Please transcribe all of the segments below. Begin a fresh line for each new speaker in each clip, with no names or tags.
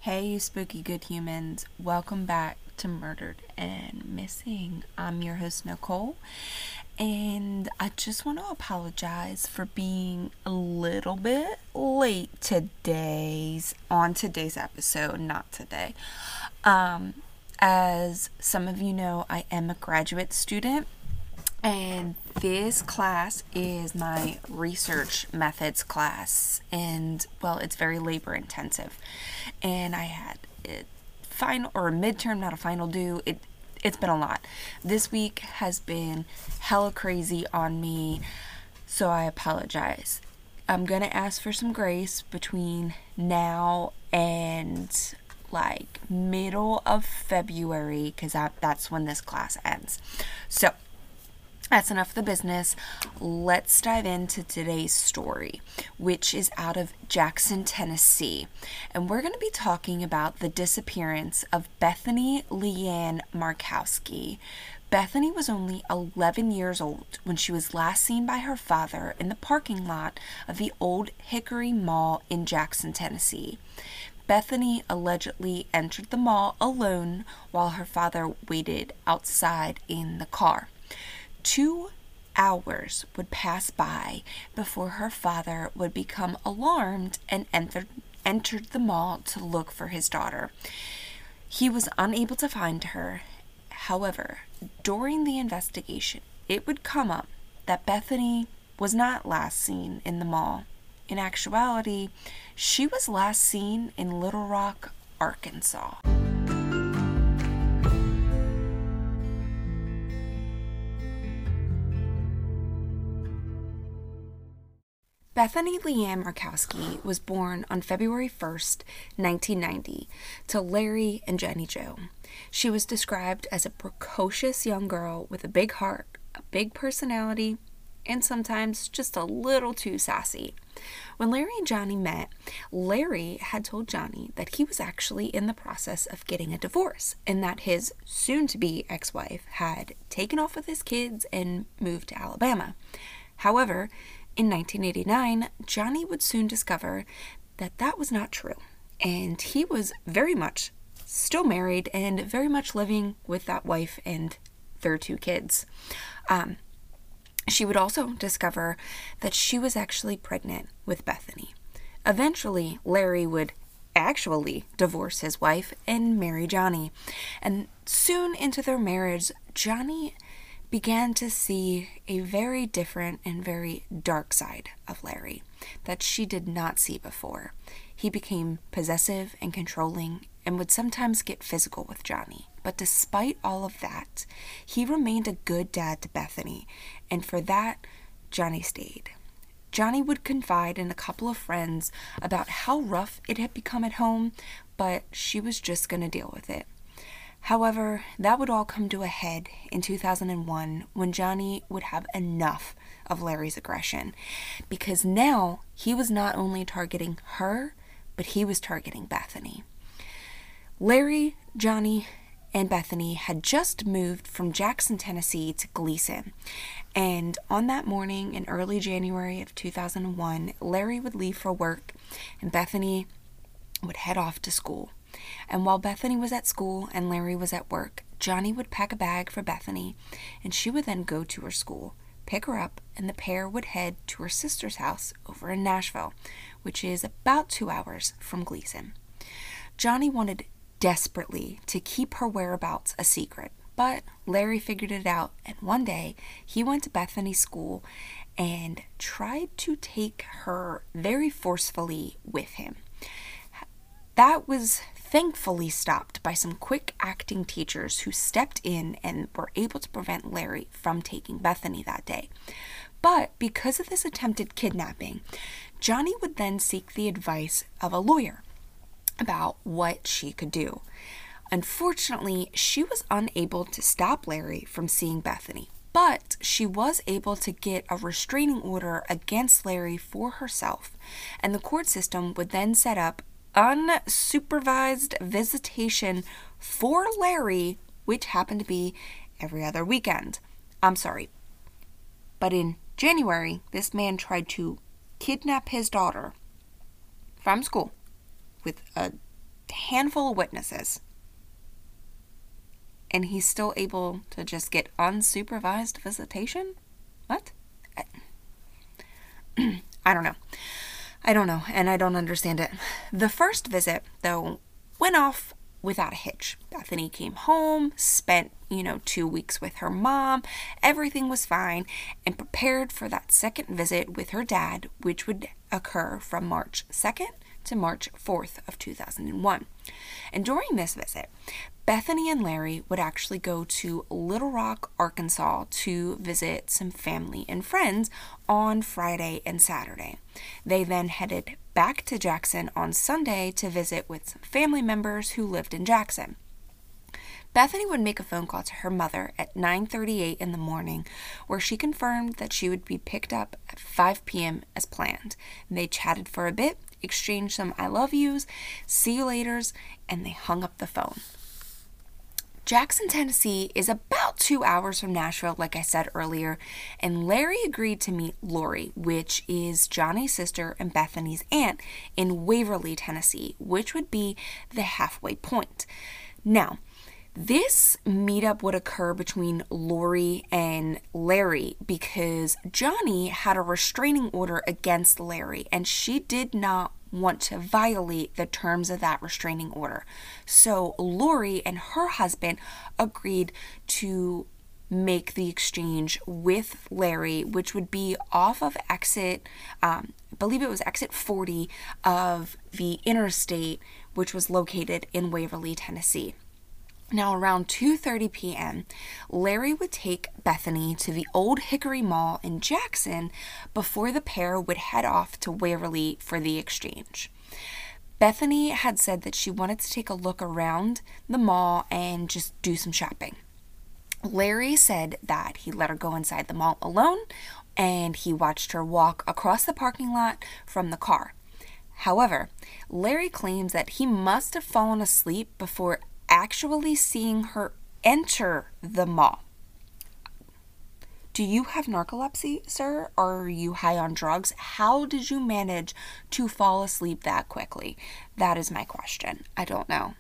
Hey, you spooky good humans. Welcome back to Murdered and Missing. I'm your host, Nicole, and I just want to apologize for being a little bit late on today's episode, not today. As some of you know, I am a graduate student, and this class is my research methods class, and well, it's very labor intensive. And I had a final or a midterm, not a final due. It's been a lot. This week has been hella crazy on me, so I apologize. I'm gonna ask for some grace between now and like middle of February, because that's when this class ends. So that's enough of the business. Let's dive into today's story, which is out of Jackson, Tennessee. And we're going to be talking about the disappearance of Bethany Leanne Markowski. Bethany was only 11 years old when she was last seen by her father in the parking lot of the Old Hickory Mall in Jackson, Tennessee. Bethany allegedly entered the mall alone while her father waited outside in the car. 2 hours would pass by before her father would become alarmed and entered the mall to look for his daughter. He was unable to find her. However, during the investigation, it would come up that Bethany was not last seen in the mall. In actuality, she was last seen in Little Rock, Arkansas. Bethany Leanne Markowski was born on February 1st, 1990, to Larry and Jenny Jo. She was described as a precocious young girl with a big heart, a big personality, and sometimes just a little too sassy. When Larry and Johnny met, Larry had told Johnny that he was actually in the process of getting a divorce and that his soon-to-be ex-wife had taken off with his kids and moved to Alabama. However, in 1989, Johnny would soon discover that that was not true, and he was very much still married and very much living with that wife and their 2 kids. She would also discover that she was actually pregnant with Bethany. Eventually, Larry would actually divorce his wife and marry Johnny, and soon into their marriage, Johnny began to see a very different and very dark side of Larry that she did not see before. He became possessive and controlling and would sometimes get physical with Johnny. But despite all of that, he remained a good dad to Bethany, and for that, Johnny stayed. Johnny would confide in a couple of friends about how rough it had become at home, but she was just going to deal with it. However, that would all come to a head in 2001 when Johnny would have enough of Larry's aggression, because now he was not only targeting her, but he was targeting Bethany. Larry, Johnny, and Bethany had just moved from Jackson, Tennessee to Gleason, and on that morning in early January of 2001, Larry would leave for work and Bethany would head off to school. And while Bethany was at school and Larry was at work, Johnny would pack a bag for Bethany, and she would then go to her school, pick her up, and the pair would head to her sister's house over in Nashville, which is about 2 hours from Gleason. Johnny wanted desperately to keep her whereabouts a secret, but Larry figured it out, and one day he went to Bethany's school and tried to take her very forcefully with him. That was thankfully stopped by some quick-acting teachers who stepped in and were able to prevent Larry from taking Bethany that day. But because of this attempted kidnapping, Johnny would then seek the advice of a lawyer about what she could do. Unfortunately, she was unable to stop Larry from seeing Bethany, but she was able to get a restraining order against Larry for herself, and the court system would then set up unsupervised visitation for Larry, which happened to be every other weekend. I'm sorry. But in January, this man tried to kidnap his daughter from school with a handful of witnesses. And he's still able to just get unsupervised visitation? What? I don't know. And I don't understand it. The first visit, though, went off without a hitch. Bethany came home, spent, 2 weeks with her mom. Everything was fine, and prepared for that second visit with her dad, which would occur from March 2nd to March 4th of 2001. And during this visit, Bethany and Larry would actually go to Little Rock, Arkansas to visit some family and friends on Friday and Saturday. They then headed back to Jackson on Sunday to visit with some family members who lived in Jackson. Bethany would make a phone call to her mother at 9:38 in the morning, where she confirmed that she would be picked up at 5 p.m. as planned. They chatted for a bit, exchanged some I love yous, see you laters, and they hung up the phone. Jackson, Tennessee is about 2 hours from Nashville, like I said earlier, and Larry agreed to meet Lori, which is Johnny's sister and Bethany's aunt, in Waverly, Tennessee, which would be the halfway point. Now, this meetup would occur between Lori and Larry because Johnny had a restraining order against Larry, and she did not want to violate the terms of that restraining order. So Lori and her husband agreed to make the exchange with Larry, which would be off of exit, I believe it was exit 40 of the interstate, which was located in Waverly, Tennessee. Now, around 2:30 p.m., Larry would take Bethany to the Old Hickory Mall in Jackson before the pair would head off to Waverly for the exchange. Bethany had said that she wanted to take a look around the mall and just do some shopping. Larry said that he let her go inside the mall alone, and he watched her walk across the parking lot from the car. However, Larry claims that he must have fallen asleep before actually seeing her enter the mall. Do you have narcolepsy, sir? Are you high on drugs? How did you manage to fall asleep that quickly? That is my question. I don't know.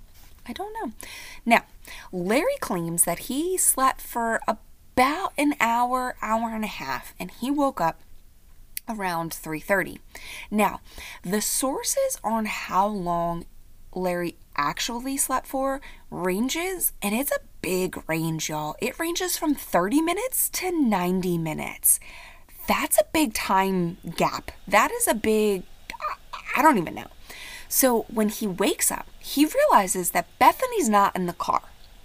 Now, Larry claims that he slept for about an hour and a half, and he woke up around 3:30. Now, the sources on how long Larry actually slept for ranges, and it's a big range, y'all. It ranges from 30 minutes to 90 minutes. That's a big time gap. That is a big, I don't even know. So when he wakes up, he realizes that Bethany's not in the car.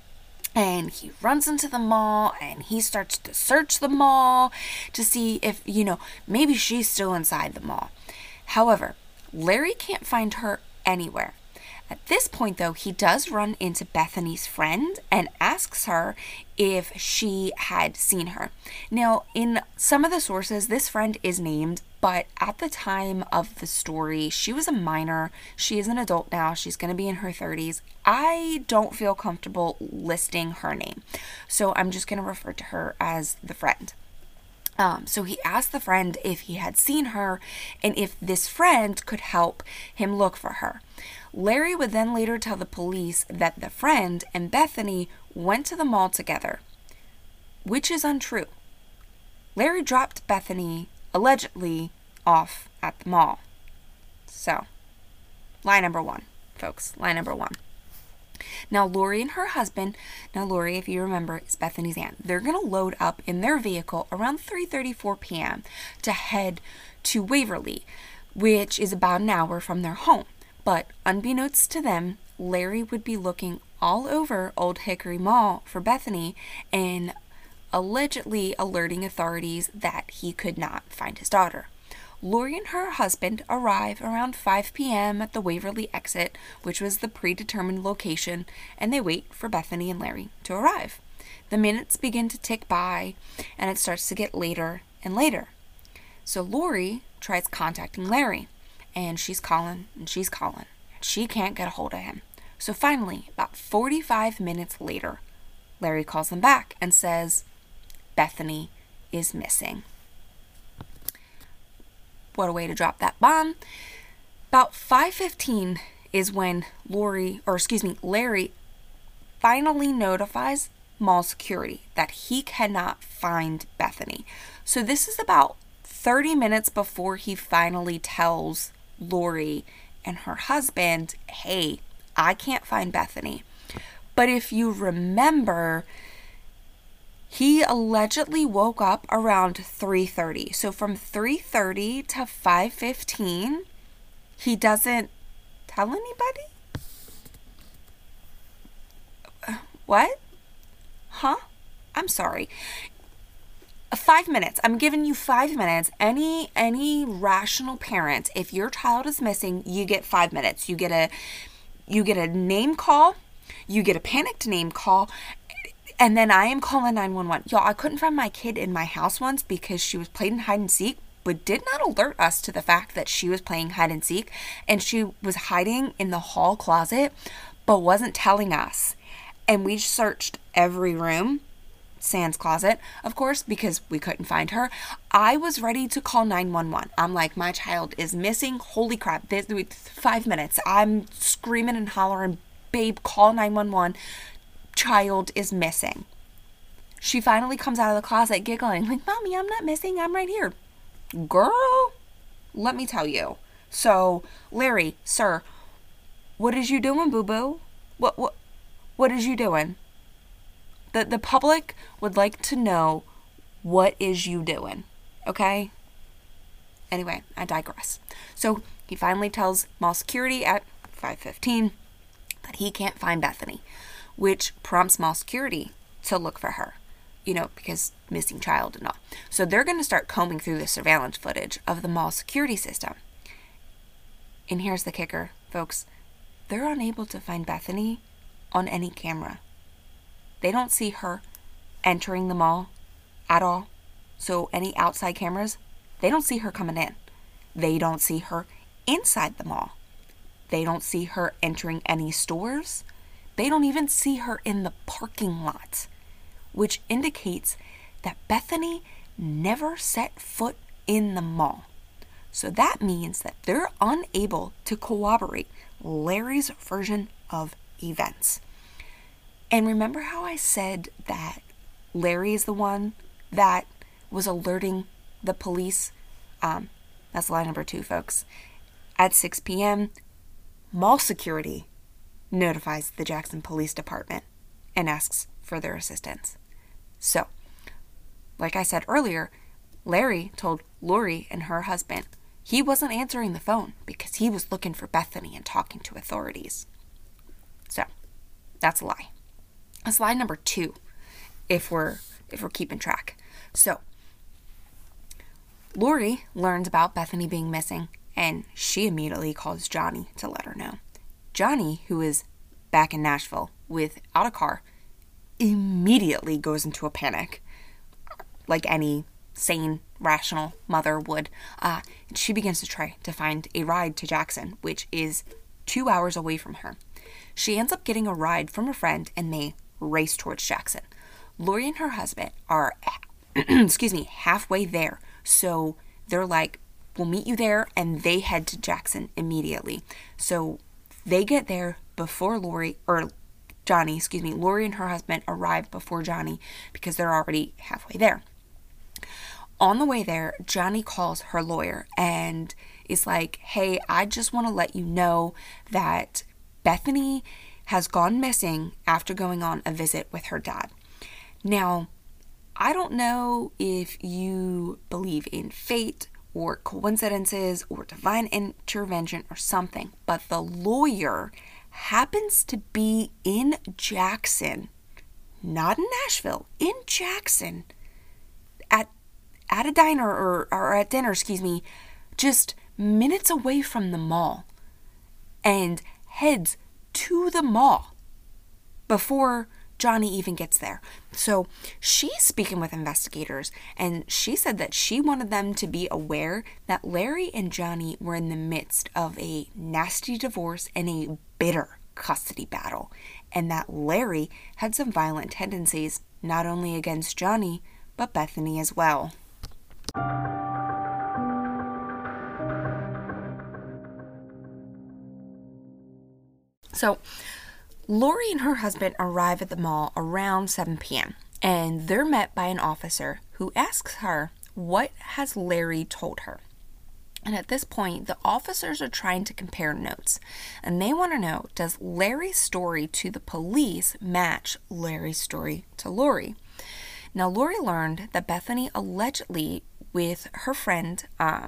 And he runs into the mall and he starts to search the mall to see if, maybe she's still inside the mall. However, Larry can't find her anywhere. At this point, though, he does run into Bethany's friend and asks her if she had seen her. Now, in some of the sources, this friend is named, but at the time of the story, she was a minor. She is an adult now. She's going to be in her 30s. I don't feel comfortable listing her name, so I'm just going to refer to her as the friend. So he asked the friend if he had seen her and if this friend could help him look for her. Larry would then later tell the police that the friend and Bethany went to the mall together, which is untrue. Larry dropped Bethany, allegedly, off at the mall. So, lie number one, folks. Lie number one. Now, Lori and her husband, Lori, if you remember, is Bethany's aunt. They're going to load up in their vehicle around 3:34 p.m. to head to Waverly, which is about an hour from their home. But unbeknownst to them, Larry would be looking all over Old Hickory Mall for Bethany and allegedly alerting authorities that he could not find his daughter. Lori and her husband arrive around 5 p.m. at the Waverly exit, which was the predetermined location, and they wait for Bethany and Larry to arrive. The minutes begin to tick by, and it starts to get later and later. So Lori tries contacting Larry, and she's calling, and she can't get a hold of him. So finally, about 45 minutes later, Larry calls them back and says, Bethany is missing. What a way to drop that bomb. About 5:15 is when Larry finally notifies mall security that he cannot find Bethany. So this is about 30 minutes before he finally tells Lori and her husband, hey, I can't find Bethany. But if you remember, he allegedly woke up around 3:30. So from 3:30 to 5:15, he doesn't tell anybody? What? Huh? I'm sorry. 5 minutes. I'm giving you 5 minutes. Any rational parent, if your child is missing, you get 5 minutes. You get a name call, you get a panicked name call, and then I am calling 911. Y'all, I couldn't find my kid in my house once because she was playing hide and seek, but did not alert us to the fact that she was playing hide and seek, and she was hiding in the hall closet, but wasn't telling us. And we searched every room, sans closet, of course, because we couldn't find her. I was ready to call 911. I'm like, my child is missing. Holy crap. 5 minutes. I'm screaming and hollering, babe, call 911. Child is missing. She finally comes out of the closet giggling, like, Mommy, I'm not missing. I'm right here. Girl, let me tell you. So, Larry, sir, what is you doing, boo-boo? What is you doing? The public would like to know what is you doing, okay? Anyway, I digress. So he finally tells mall security at 5:15 that he can't find Bethany, which prompts mall security to look for her, because missing child and all. So they're going to start combing through the surveillance footage of the mall security system. And here's the kicker, folks. They're unable to find Bethany on any camera. They don't see her entering the mall at all. So any outside cameras, they don't see her coming in. They don't see her inside the mall. They don't see her entering any stores. They don't even see her in the parking lot, which indicates that Bethany never set foot in the mall. So that means that they're unable to corroborate Larry's version of events. And remember how I said that Larry is the one that was alerting the police? That's lie number 2, folks. At 6 p.m., mall security notifies the Jackson Police Department and asks for their assistance. So, like I said earlier, Larry told Lori and her husband he wasn't answering the phone because he was looking for Bethany and talking to authorities. So, that's a lie. That's lie number 2, if we're keeping track. So, Lori learns about Bethany being missing, and she immediately calls Johnny to let her know. Johnny, who is back in Nashville without a car, immediately goes into a panic, like any sane, rational mother would. And she begins to try to find a ride to Jackson, which is 2 hours away from her. She ends up getting a ride from a friend, and they race towards Jackson. Lori and her husband are, halfway there. So they're like, we'll meet you there, and they head to Jackson immediately. So they get there before Lori and her husband arrive before Johnny because they're already halfway there. On the way there, Johnny calls her lawyer and is like, hey, I just want to let you know that Bethany has gone missing after going on a visit with her dad. Now, I don't know if you believe in fate or coincidences or divine intervention or something, but the lawyer happens to be in Jackson, not in Nashville, in Jackson, at a diner or at dinner, just minutes away from the mall, and heads to the mall before Johnny even gets there. So she's speaking with investigators, and she said that she wanted them to be aware that Larry and Johnny were in the midst of a nasty divorce and a bitter custody battle, and that Larry had some violent tendencies, not only against Johnny, but Bethany as well. So Lori and her husband arrive at the mall around 7 p.m. and they're met by an officer who asks her, what has Larry told her? And at this point, the officers are trying to compare notes, and they want to know, does Larry's story to the police match Larry's story to Lori? Now, Lori learned that Bethany allegedly, with her friend,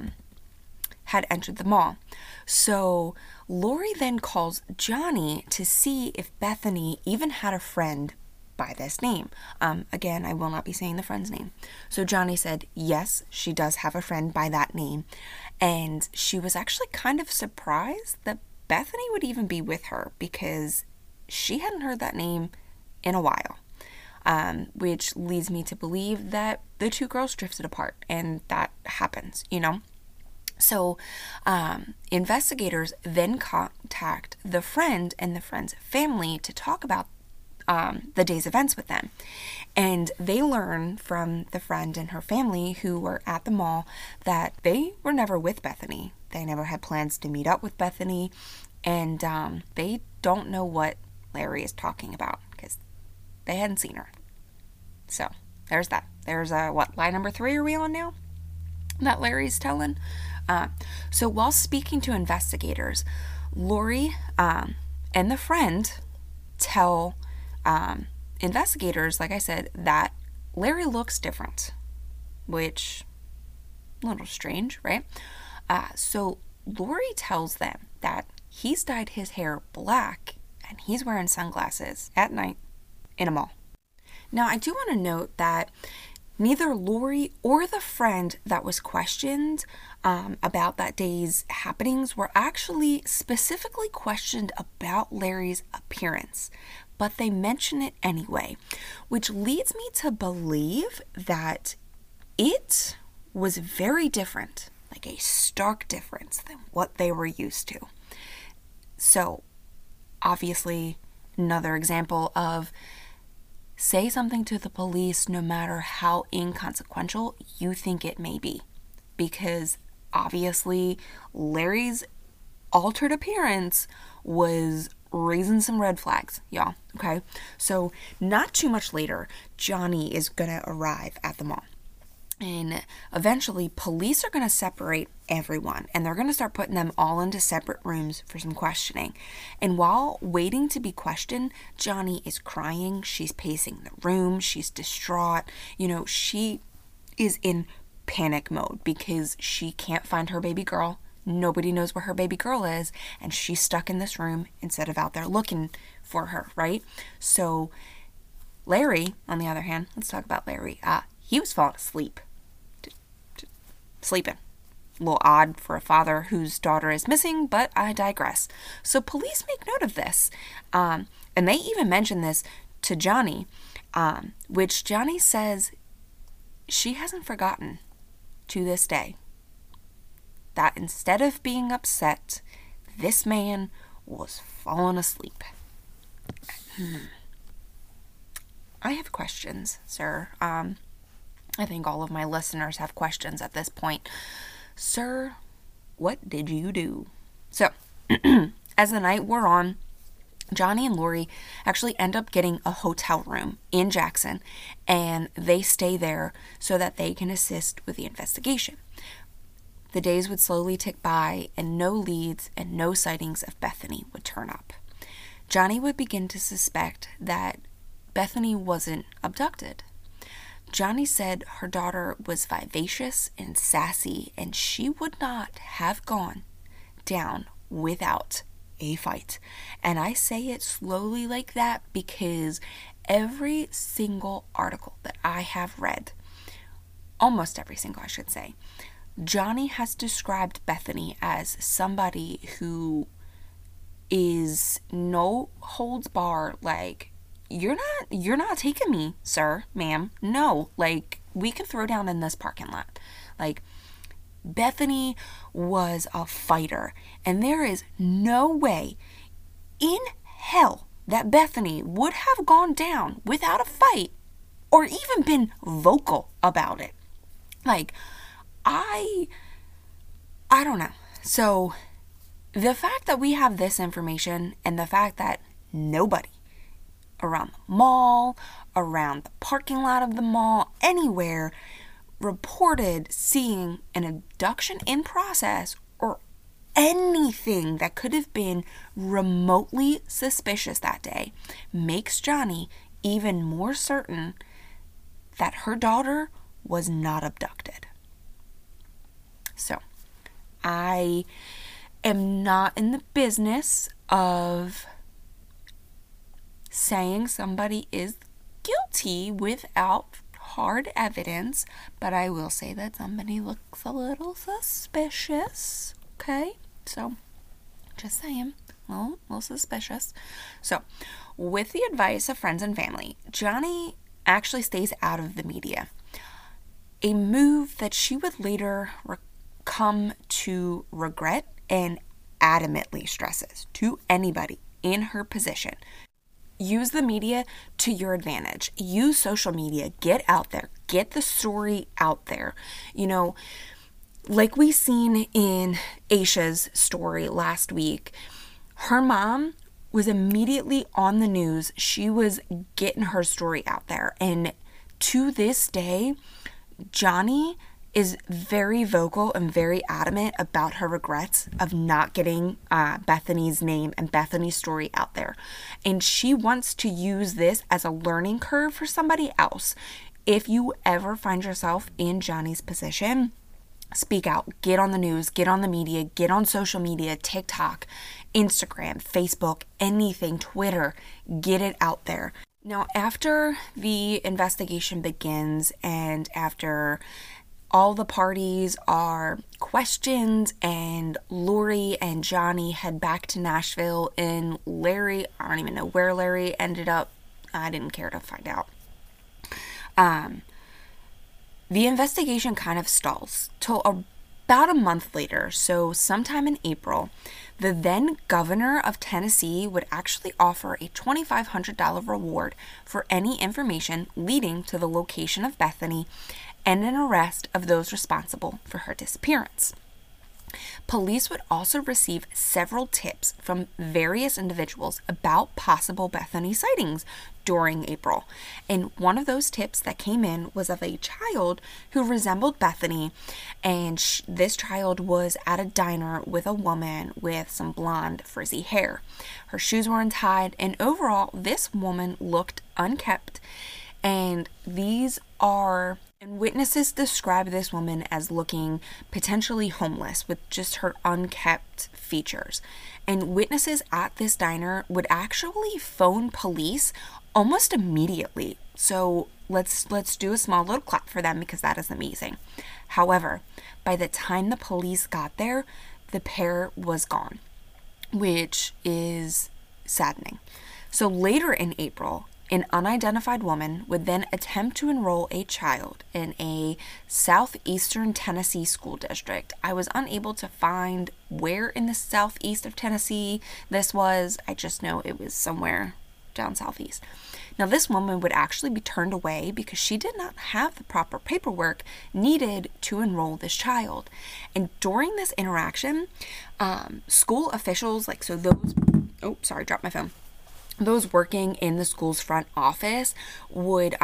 had entered the mall. So Lori then calls Johnny to see if Bethany even had a friend by this name. Again, I will not be saying the friend's name. So Johnny said, yes, she does have a friend by that name. And she was actually kind of surprised that Bethany would even be with her because she hadn't heard that name in a while. Which leads me to believe that the two girls drifted apart, and that happens, you know? So investigators then contact the friend and the friend's family to talk about the day's events with them. And they learn from the friend and her family who were at the mall that they were never with Bethany. They never had plans to meet up with Bethany, and they don't know what Larry is talking about because they hadn't seen her. So there's that. There's line number 3 are we on now? That Larry's telling. So while speaking to investigators, Lori and the friend tell investigators, like I said, that Larry looks different, which a little strange, right? So Lori tells them that he's dyed his hair black and he's wearing sunglasses at night in a mall. Now, I do want to note that neither Lori or the friend that was questioned about that day's happenings were actually specifically questioned about Larry's appearance, but they mention it anyway, which leads me to believe that it was very different, like a stark difference than what they were used to. So, obviously, another example of say something to the police no matter how inconsequential you think it may be. Because obviously Larry's altered appearance was raising some red flags, y'all, okay? So not too much later, Johnny is gonna arrive at the mall. And eventually, police are going to separate everyone, and they're going to start putting them all into separate rooms for some questioning. And while waiting to be questioned, Johnny is crying. She's pacing the room. She's distraught. You know, she is in panic mode because she can't find her baby girl. Nobody knows where her baby girl is, and she's stuck in this room instead of out there looking for her, right? So Larry, on the other hand, let's talk about Larry. He was falling asleep. Sleeping. A little odd for a father whose daughter is missing, but I digress. So police make note of this. And they even mention this to Johnny, which Johnny says she hasn't forgotten to this day. That instead of being upset, this man was falling asleep. I have questions, sir. I think all of my listeners have questions at this point. Sir, what did you do? So, as the night wore on, Johnny and Lori actually end up getting a hotel room in Jackson, and they stay there so that they can assist with the investigation. The days would slowly tick by, and no leads and no sightings of Bethany would turn up. Johnny would begin to suspect that Bethany wasn't abducted. Johnny said her daughter was vivacious and sassy, and she would not have gone down without a fight. And I say it slowly like that because every single article that I have read, almost every single, I should say, Johnny has described Bethany as somebody who is no holds bar, like, you're not taking me, sir, ma'am. No, like, we can throw down in this parking lot. Like, Bethany was a fighter, and there is no way in hell that Bethany would have gone down without a fight or even been vocal about it. Like, I don't know. So the fact that we have this information and the fact that nobody around the mall, around the parking lot of the mall, anywhere reported seeing an abduction in process or anything that could have been remotely suspicious that day makes Johnny even more certain that her daughter was not abducted. So, I am not in the business of saying somebody is guilty without hard evidence, but I will say that somebody looks a little suspicious. Okay? So, just saying. A little suspicious. So, with the advice of friends and family, Johnny actually stays out of the media. A move that she would later come to regret and adamantly stresses to anybody in her position. Use the media to your advantage. Use social media. Get out there. Get the story out there. You know, like we seen in Aisha's story last week, her mom was immediately on the news. She was getting her story out there. And to this day, Johnny is very vocal and very adamant about her regrets of not getting Bethany's name and Bethany's story out there. And she wants to use this as a learning curve for somebody else. If you ever find yourself in Johnny's position, speak out, get on the news, get on the media, get on social media, TikTok, Instagram, Facebook, anything, Twitter, get it out there. Now, after the investigation begins and after all the parties are questioned and Lori and Johnny head back to Nashville, and Larry, I don't even know where Larry ended up. I didn't care to find out. The investigation kind of stalls till about a month later, so sometime in April, the then governor of Tennessee would actually offer a $2,500 reward for any information leading to the location of Bethany and an arrest of those responsible for her disappearance. Police would also receive several tips from various individuals about possible Bethany sightings during April. And one of those tips that came in was of a child who resembled Bethany, and this child was at a diner with a woman with some blonde frizzy hair. Her shoes were untied, and overall this woman looked unkempt, and witnesses describe this woman as looking potentially homeless with just her unkempt features. And witnesses at this diner would actually phone police almost immediately. So let's do a small little clap for them, because that is amazing. However, by the time the police got there, the pair was gone, which is saddening. So later in April, an unidentified woman would then attempt to enroll a child in a southeastern Tennessee school district. I was unable to find where in the southeast of Tennessee this was. I just know it was somewhere down southeast. Now, this woman would actually be turned away because she did not have the proper paperwork needed to enroll this child. And during this interaction, school officials, dropped my phone. Those working in the school's front office would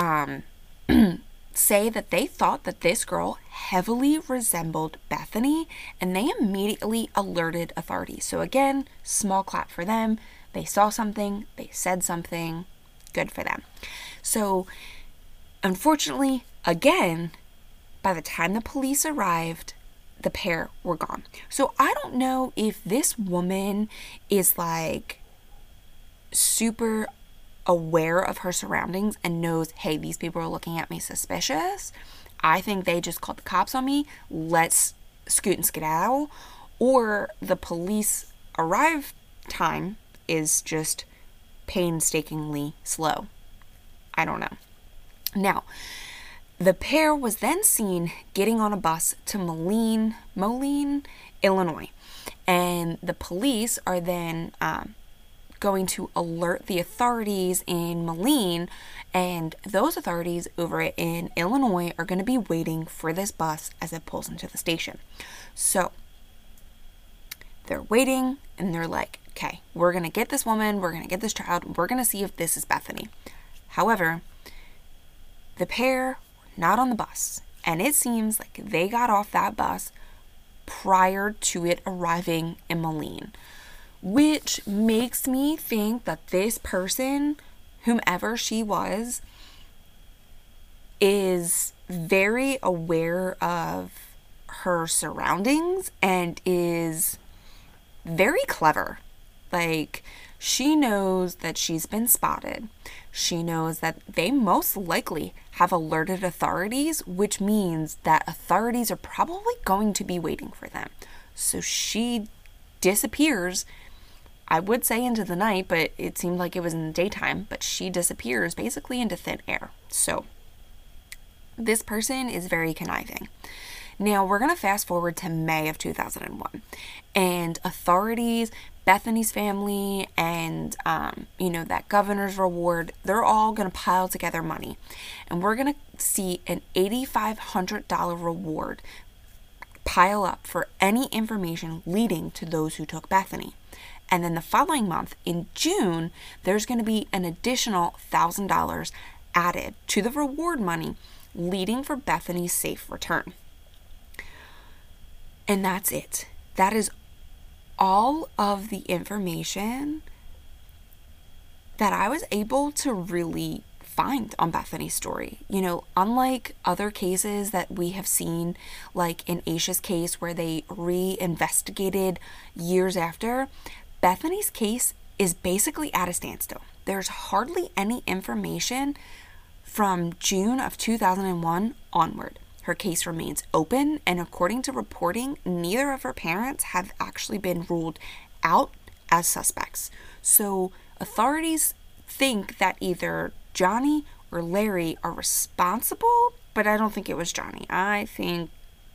say that they thought that this girl heavily resembled Bethany, and they immediately alerted authorities. So again, small clap for them. They saw something, they said something, good for them. So unfortunately, again, by the time the police arrived, the pair were gone. So I don't know if this woman is like super aware of her surroundings and knows, hey, these people are looking at me suspicious. I think they just called the cops on me. Let's scoot and skedaddle. Or the police arrive time is just painstakingly slow. I don't know. Now, the pair was then seen getting on a bus to Moline, Illinois. And the police are then going to alert the authorities in Moline, and those authorities over in Illinois are going to be waiting for this bus as it pulls into the station. So They're waiting and they're like, okay, we're going to get this woman, we're going to get this child, we're going to see if this is Bethany. However, the pair were not on the bus, and it seems like they got off that bus prior to it arriving in Moline, which makes me think that this person, whomever she was, is very aware of her surroundings and is very clever. Like, she knows that she's been spotted. She knows that they most likely have alerted authorities, which means that authorities are probably going to be waiting for them. So she disappears, I would say into the night, but it seemed like it was in the daytime, but she disappears basically into thin air. So this person is very conniving. Now, we're going to fast forward to May of 2001, and authorities, Bethany's family, and, that governor's reward, they're all going to pile together money. And we're going to see an $8,500 reward pile up for any information leading to those who took Bethany. And then the following month, in June, there's going to be an additional $1,000 added to the reward money, leading for Bethany's safe return. And that's it. That is all of the information that I was able to really find on Bethany's story. Unlike other cases that we have seen, like in Aisha's case where they re-investigated years after, Bethany's case is basically at a standstill. There's hardly any information from June of 2001 onward. Her case remains open, and according to reporting, neither of her parents have actually been ruled out as suspects. So authorities think that either Johnny or Larry are responsible, but I don't think it was Johnny. I think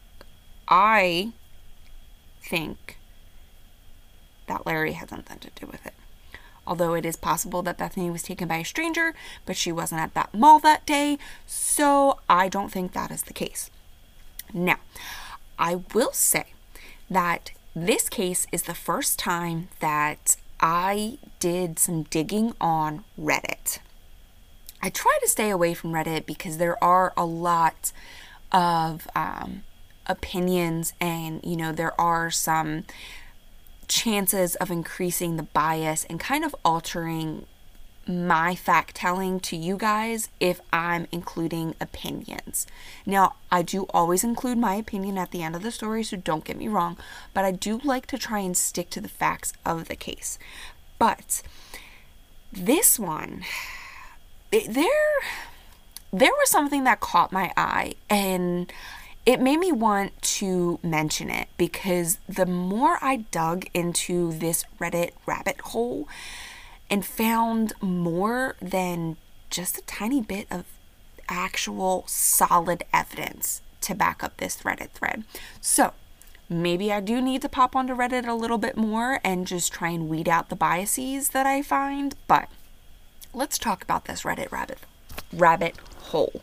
that Larry had something to do with it. Although it is possible that Bethany was taken by a stranger, but she wasn't at that mall that day, so I don't think that is the case. Now, I will say that this case is the first time that I did some digging on Reddit. I try to stay away from Reddit because there are a lot of opinions, and there are some chances of increasing the bias and kind of altering my fact telling to you guys if I'm including opinions. Now, I do always include my opinion at the end of the story, so don't get me wrong, but I do like to try and stick to the facts of the case. But this one, there was something that caught my eye, and it made me want to mention it because the more I dug into this Reddit rabbit hole and found more than just a tiny bit of actual solid evidence to back up this Reddit thread. So maybe I do need to pop onto Reddit a little bit more and just try and weed out the biases that I find. But let's talk about this Reddit rabbit hole.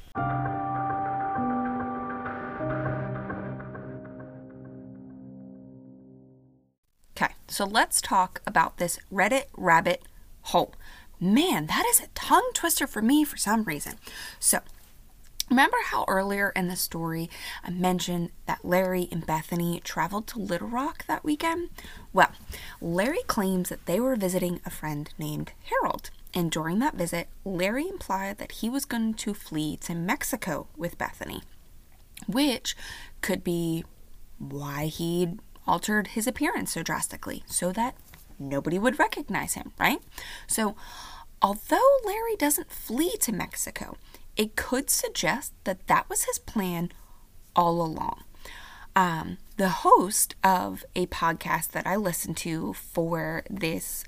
Okay, so let's talk about this Reddit rabbit hole. Man, that is a tongue twister for me for some reason. So, remember how earlier in the story I mentioned that Larry and Bethany traveled to Little Rock that weekend? Well, Larry claims that they were visiting a friend named Harold. And during that visit, Larry implied that he was going to flee to Mexico with Bethany, which could be why he'd altered his appearance so drastically, so that nobody would recognize him, right? So, although Larry doesn't flee to Mexico, it could suggest that that was his plan all along. The host of a podcast that I listened to for this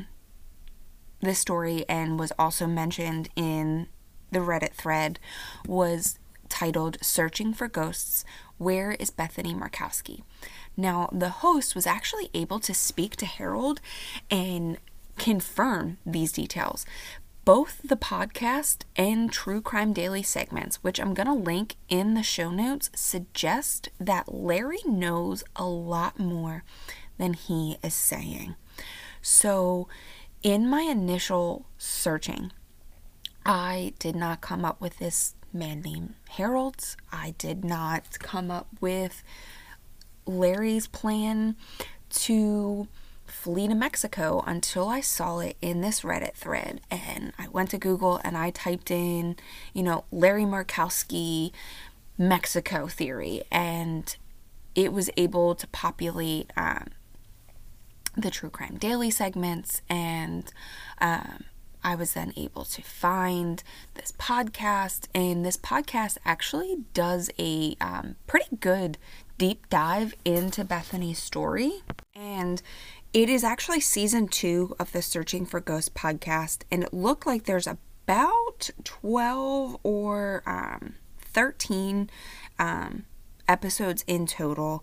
story and was also mentioned in the Reddit thread was titled Searching for Ghosts, Where is Bethany Markowski? Now, the host was actually able to speak to Harold and confirm these details. Both the podcast and True Crime Daily segments, which I'm going to link in the show notes, suggest that Larry knows a lot more than he is saying. So in my initial searching, I did not come up with this man named Harold. I did not come up with Larry's plan to flee to Mexico until I saw it in this Reddit thread. And I went to Google and I typed in, Larry Murkowski Mexico theory, and it was able to populate the True Crime Daily segments, and I was then able to find this podcast, and this podcast actually does a pretty good deep dive into Bethany's story, and it is actually season 2 of the Searching for Ghosts podcast, and it looked like there's about 12 or 13 episodes in total.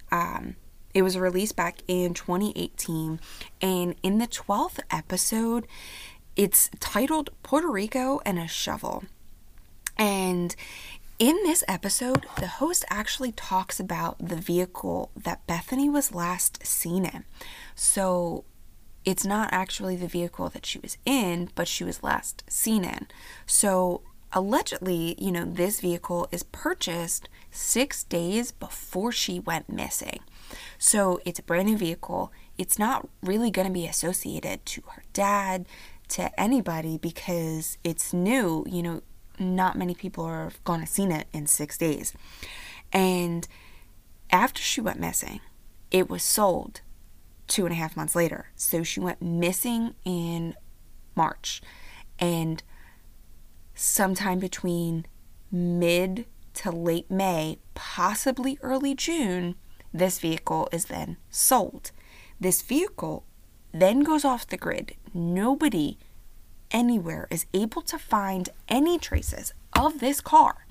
It was released back in 2018, and in the 12th episode, it's titled Puerto Rico and a Shovel. And in this episode, the host actually talks about the vehicle that Bethany was last seen in. So it's not actually the vehicle that she was in, but she was last seen in. So allegedly, this vehicle is purchased 6 days before she went missing. So it's a brand new vehicle. It's not really going to be associated to her dad, to anybody, because it's new. Not many people are going to seen it in 6 days. And after she went missing, it was sold 2.5 months later. So she went missing in March, and sometime between mid to late May, possibly early June, this vehicle is then sold. This vehicle then goes off the grid. Nobody anywhere is able to find any traces of this car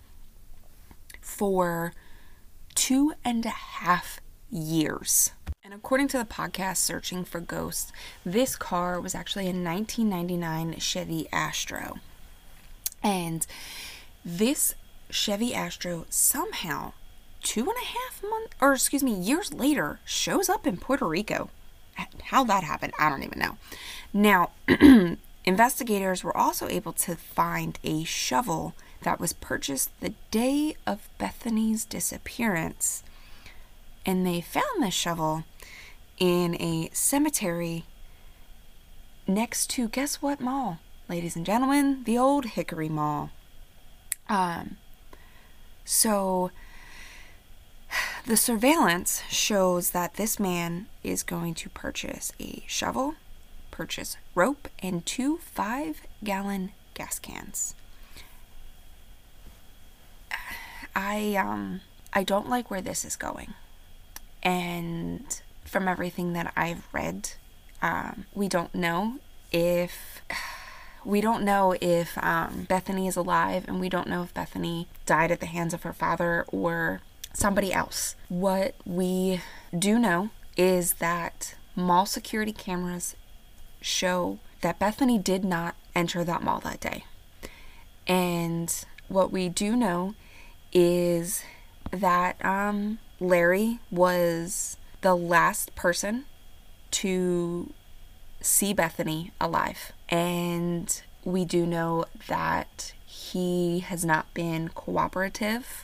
for 2.5 years. And according to the podcast Searching for Ghosts, this car was actually a 1999 Chevy Astro. And this Chevy Astro somehow 2.5 years later shows up in Puerto Rico. How that happened, I don't even know. Now, investigators were also able to find a shovel that was purchased the day of Bethany's disappearance. And they found this shovel in a cemetery next to, guess what mall, ladies and gentlemen? The old Hickory Mall. So the surveillance shows that this man is going to purchase a shovel, purchase rope, and 2 5-gallon gas cans. I don't like where this is going. And from everything that I've read, we don't know if Bethany is alive, and we don't know if Bethany died at the hands of her father or somebody else. What we do know is that mall security cameras show that Bethany did not enter that mall that day. And what we do know is that Larry was the last person to see Bethany alive. And we do know that he has not been cooperative.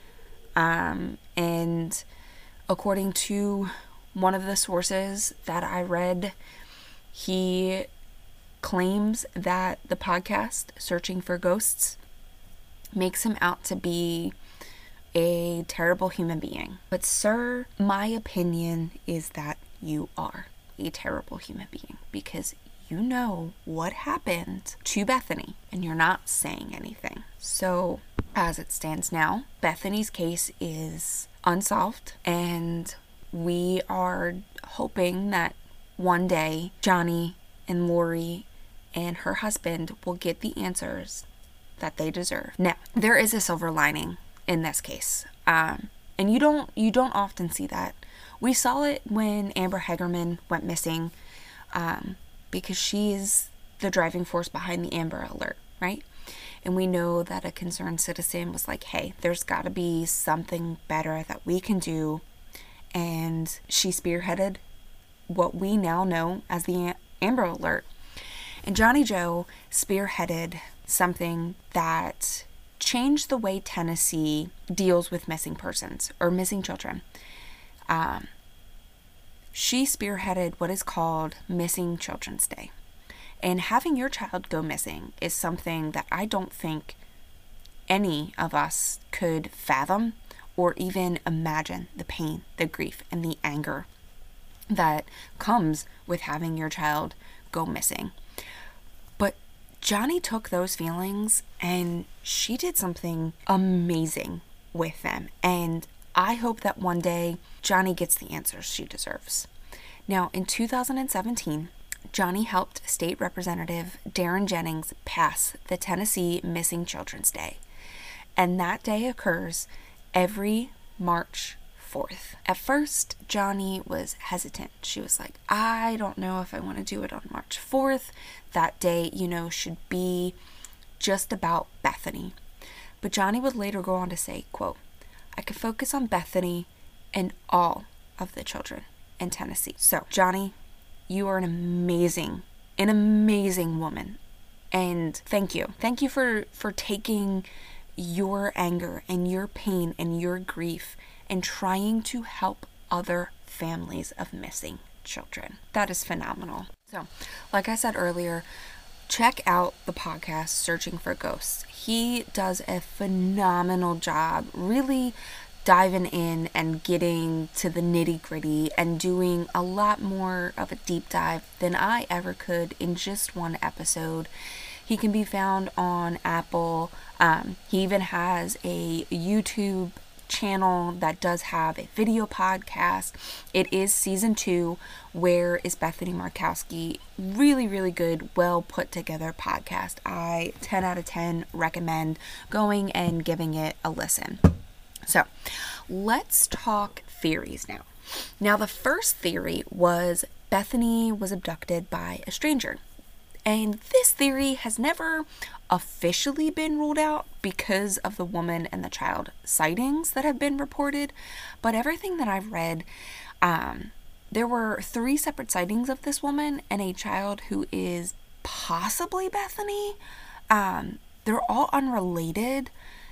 And according to one of the sources that I read, he claims that the podcast Searching for Ghosts makes him out to be a terrible human being. But sir, my opinion is that you are a terrible human being, because you know what happened to Bethany and you're not saying anything. So as it stands now, Bethany's case is unsolved, and we are hoping that one day Johnny and Lori and her husband will get the answers that they deserve. Now, there is a silver lining in this case, and you don't often see that. We saw it when Amber Hagerman went missing, because she's the driving force behind the Amber Alert, right? And we know that a concerned citizen was like, hey, there's got to be something better that we can do. And she spearheaded what we now know as the Amber Alert. And Johnny Joe spearheaded something that changed the way Tennessee deals with missing persons or missing children. She spearheaded what is called Missing Children's Day. And having your child go missing is something that I don't think any of us could fathom or even imagine the pain, the grief, and the anger that comes with having your child go missing. But Johnny took those feelings and she did something amazing with them. And I hope that one day Johnny gets the answers she deserves. Now, in 2017, Johnny helped State Representative Darren Jennings pass the Tennessee Missing Children's Day. And that day occurs every March 4th. At first, Johnny was hesitant. She was like, I don't know if I want to do it on March 4th. That day, should be just about Bethany. But Johnny would later go on to say, quote, I could focus on Bethany and all of the children in Tennessee. So, Johnny, you are an amazing woman. And thank you. Thank you for taking your anger and your pain and your grief and trying to help other families of missing children. That is phenomenal. So, like I said earlier, check out the podcast Searching for Ghosts. He does a phenomenal job really diving in and getting to the nitty-gritty and doing a lot more of a deep dive than I ever could in just one episode. He can be found on Apple. He even has a YouTube channel that does have a video podcast. It is season 2, Where is Bethany Markowski? Really, really good, well put together podcast. I 10 out of 10 recommend going and giving it a listen. So let's talk theories now. Now, the first theory was Bethany was abducted by a stranger. And this theory has never officially been ruled out because of the woman and the child sightings that have been reported. But everything that I've read, there were 3 separate sightings of this woman and a child who is possibly Bethany. They're all unrelated,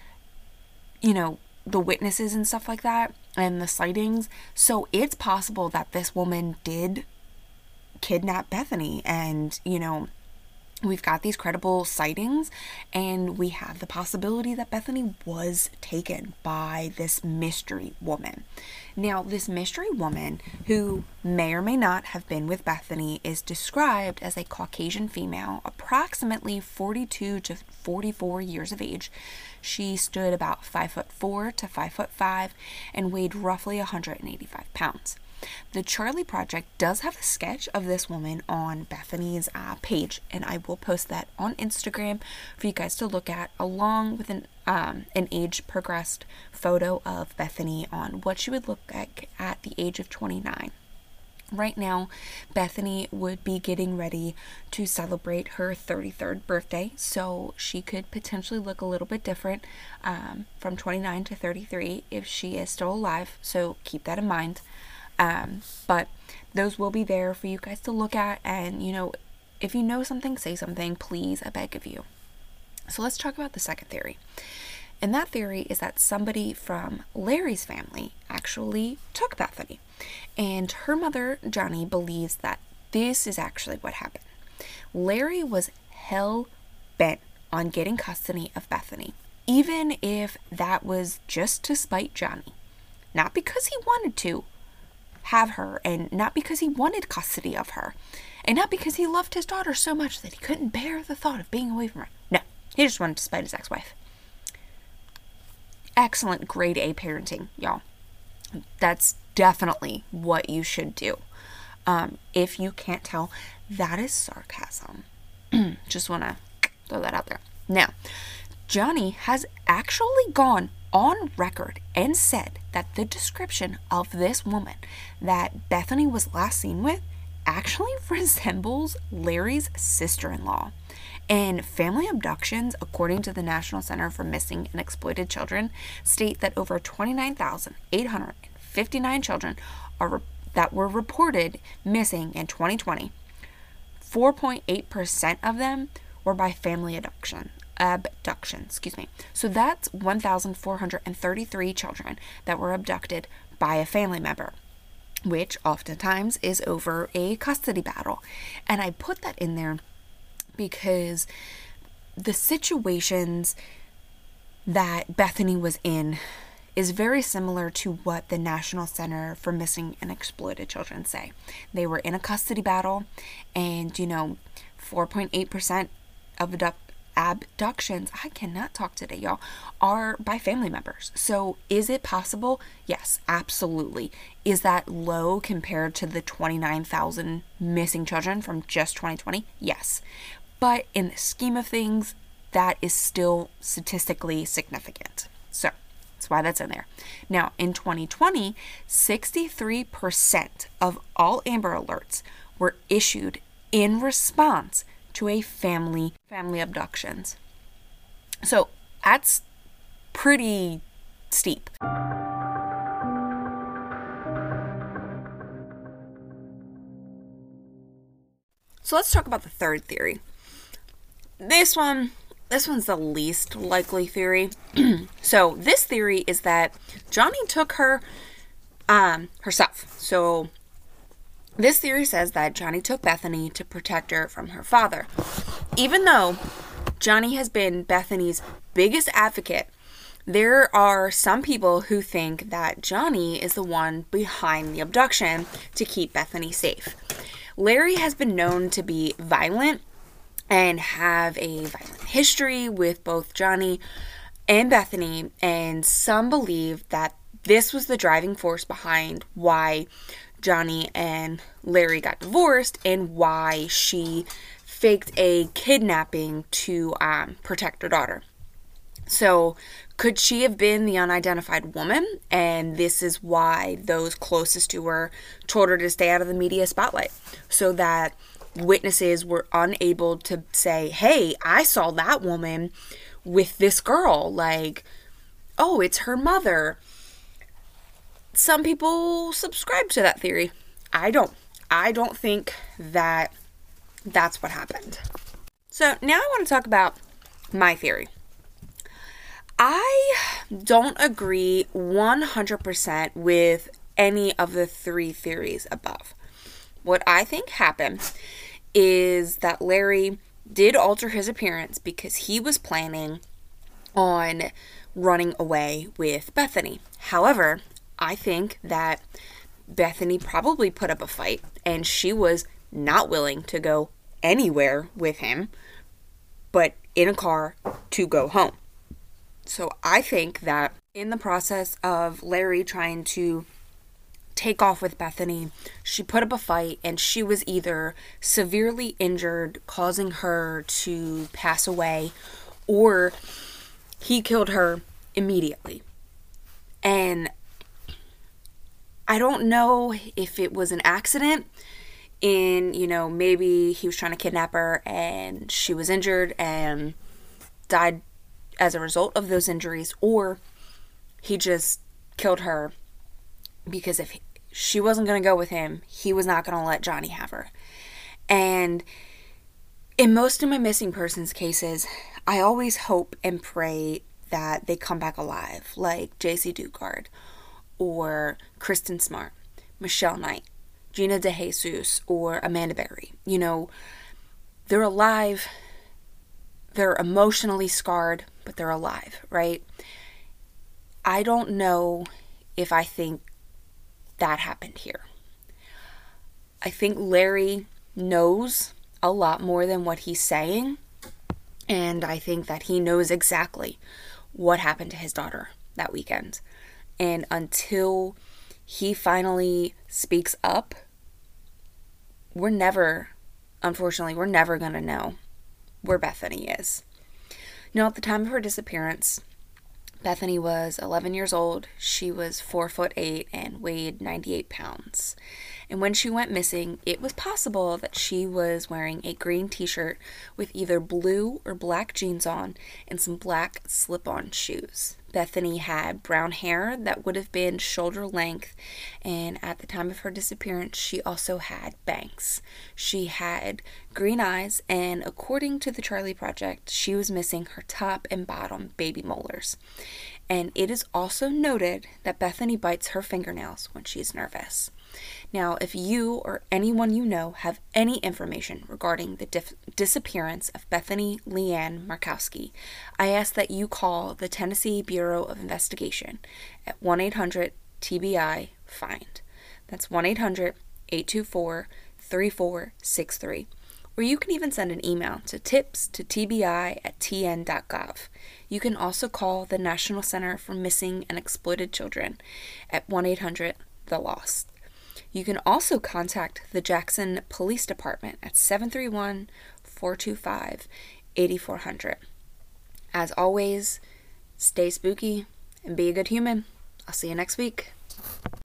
the witnesses and stuff like that and the sightings. So it's possible that this woman did kidnap Bethany and, we've got these credible sightings and we have the possibility that Bethany was taken by this mystery woman. Now, this mystery woman, who may or may not have been with Bethany, is described as a Caucasian female, approximately 42 to 44 years of age. She stood about 5'4" to 5'5" and weighed roughly 185 pounds. The Charlie Project does have a sketch of this woman on Bethany's page, and I will post that on Instagram for you guys to look at, along with an age-progressed photo of Bethany on what she would look like at the age of 29. Right now, Bethany would be getting ready to celebrate her 33rd birthday, so she could potentially look a little bit different from 29 to 33 if she is still alive, so keep that in mind. But those will be there for you guys to look at, and if you know something, say something, please, I beg of you. So let's talk about the second theory. And that theory is that somebody from Larry's family actually took Bethany. And her mother, Johnny, believes that this is actually what happened. Larry was hell-bent on getting custody of Bethany, even if that was just to spite Johnny. Not because he wanted to have her, and not because he wanted custody of her, and not because he loved his daughter so much that he couldn't bear the thought of being away from her. No, he just wanted to spite his ex-wife. Excellent grade A parenting, y'all. That's definitely what you should do. If you can't tell, that is sarcasm. Just want to throw that out there. Now, Johnny has actually gone on record and said that the description of this woman that Bethany was last seen with actually resembles Larry's sister-in-law. And family abductions, according to the National Center for Missing and Exploited Children, state that over 29,859 children are that were reported missing in 2020, 4.8% of them were by family abduction. So that's 1,433 children that were abducted by a family member, which oftentimes is over a custody battle. And I put that in there because the situations that Bethany was in is very similar to what the National Center for Missing and Exploited Children say. They were in a custody battle, and 4.8% of abductions, I cannot talk today, y'all, are by family members. So is it possible? Yes, absolutely. Is that low compared to the 29,000 missing children from just 2020? Yes. But in the scheme of things, that is still statistically significant. So that's why that's in there. Now, in 2020, 63% of all Amber Alerts were issued in response to a family abductions. So that's pretty steep. So let's talk about the third theory. This one's the least likely theory. So this theory is that Johnny took her herself. So this theory says that Johnny took Bethany to protect her from her father. Even though Johnny has been Bethany's biggest advocate, there are some people who think that Johnny is the one behind the abduction to keep Bethany safe. Larry has been known to be violent and have a violent history with both Johnny and Bethany, and some believe that this was the driving force behind why Johnny and Larry got divorced and why she faked a kidnapping to protect her daughter. So could she have been the unidentified woman, and this is why those closest to her told her to stay out of the media spotlight, so that witnesses were unable to say, hey, I saw that woman with this girl, like, oh, it's her mother. Some people subscribe to that theory. I don't think that that's what happened. So now I want to talk about my theory. I don't agree 100% with any of the three theories above. What I think happened is that Larry did alter his appearance because he was planning on running away with Bethany. However, I think that Bethany probably put up a fight and she was not willing to go anywhere with him, but in a car to go home. So I think that in the process of Larry trying to take off with Bethany, she put up a fight and she was either severely injured, causing her to pass away, or he killed her immediately. And I don't know if it was an accident in, maybe he was trying to kidnap her and she was injured and died as a result of those injuries, or he just killed her because if she wasn't going to go with him, he was not going to let Johnny have her. And in most of my missing persons cases, I always hope and pray that they come back alive, like J.C. Dugard, or Kristen Smart, Michelle Knight, Gina DeJesus, or Amanda Berry. They're alive, they're emotionally scarred, but they're alive, right? I don't know if I think that happened here. I think Larry knows a lot more than what he's saying, and I think that he knows exactly what happened to his daughter that weekend. And until he finally speaks up, unfortunately, we're never going to know where Bethany is. Now, at the time of her disappearance, Bethany was 11 years old. She was 4'8" and weighed 98 pounds. And when she went missing, it was possible that she was wearing a green t-shirt with either blue or black jeans on and some black slip-on shoes. Bethany had brown hair that would have been shoulder length, and at the time of her disappearance, she also had bangs. She had green eyes, and according to the Charley Project, she was missing her top and bottom baby molars. And it is also noted that Bethany bites her fingernails when she's nervous. Now, if you or anyone you know have any information regarding the disappearance of Bethany Leanne Markowski, I ask that you call the Tennessee Bureau of Investigation at 1-800-TBI-FIND. That's 1-800-824-3463. Or you can even send an email to tips@tbi.tn.gov. You can also call the National Center for Missing and Exploited Children at 1-800-THE-LOST. You can also contact the Jackson Police Department at 731-425-8400. As always, stay spooky and be a good human. I'll see you next week.